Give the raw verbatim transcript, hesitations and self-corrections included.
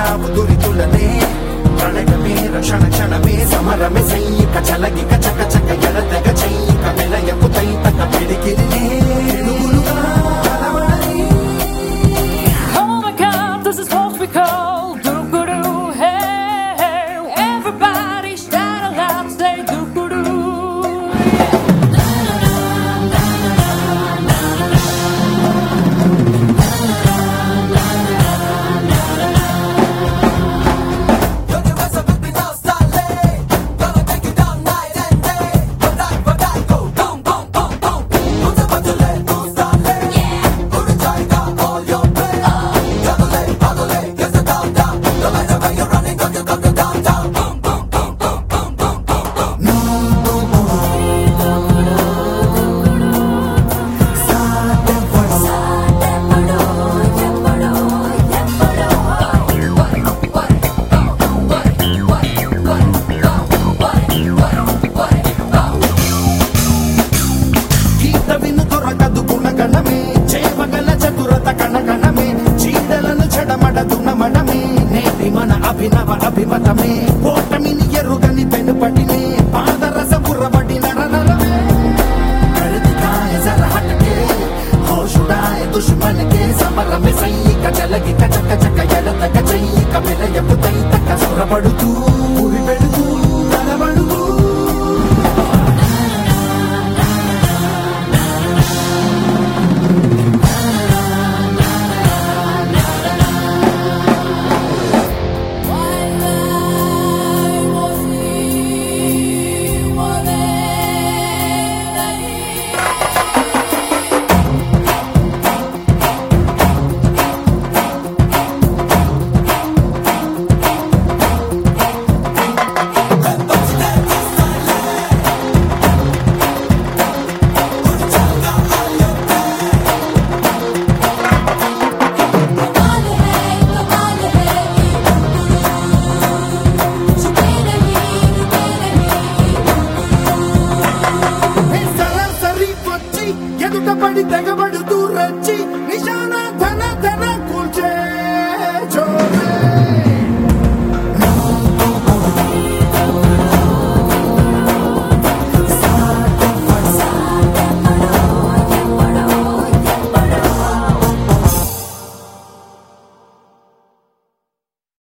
చావు దురితులనే ప్రణయమే రక్షణ క్షణమే సమరమే సైనిక చలగిక చక చక ఎడతెగ చైనిక విలయపు తైతక పిడికిలినే పిడుగులుగా కలవడని. Oh my God, this is what we call doo-doo-doo. Hey, hey, everybody shout aloud, say doo-doo-doo. అభినవ అభిమతమే ఓటమిని ఎరుగని పెనుపటినే పాదరస బుర్రబడి నరనరమే కరదికాయ జర హటకే హోషుడాయ దుష్మన్ కే సమరమే సైనిక చలగిక చక చక ఎడతక చైనిక విలయపు తైతక సురబడుతూ